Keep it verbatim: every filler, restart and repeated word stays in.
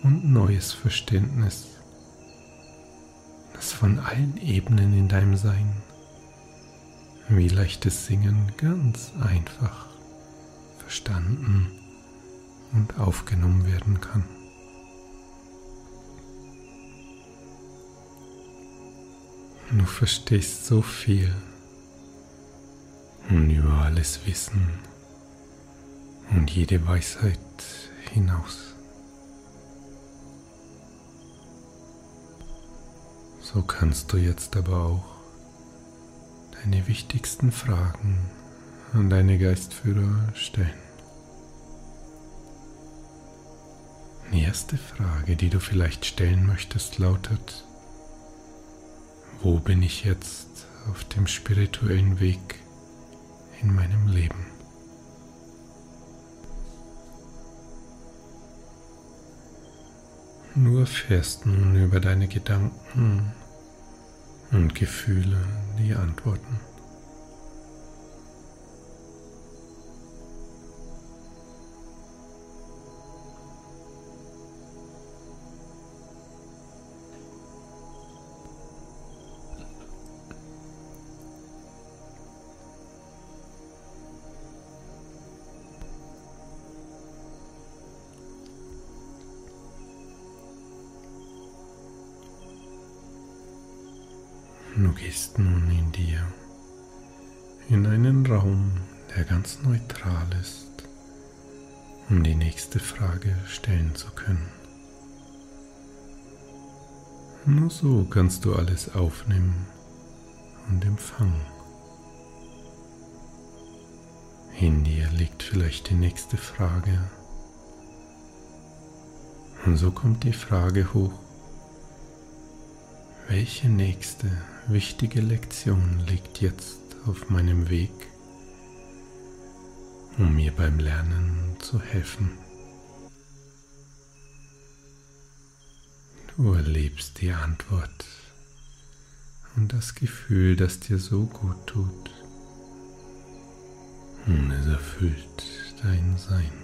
und neues Verständnis, das von allen Ebenen in deinem Sein wie leichtes Singen ganz einfach verstanden und aufgenommen werden kann. Du verstehst so viel und über alles Wissen und jede Weisheit hinaus. So kannst du jetzt aber auch deine wichtigsten Fragen an deine Geistführer stellen. Die erste Frage, die du vielleicht stellen möchtest, lautet: Wo bin ich jetzt auf dem spirituellen Weg in meinem Leben? Du erfährst nun über deine Gedanken und Gefühle die Antworten. Du gehst nun in dir in einen Raum, der ganz neutral ist, um die nächste Frage stellen zu können. Nur so kannst du alles aufnehmen und empfangen. In dir liegt vielleicht die nächste Frage. Und so kommt die Frage hoch: Welche nächste wichtige Lektion liegt jetzt auf meinem Weg, um mir beim Lernen zu helfen? Du erlebst die Antwort und das Gefühl, das dir so gut tut, und es erfüllt dein Sein.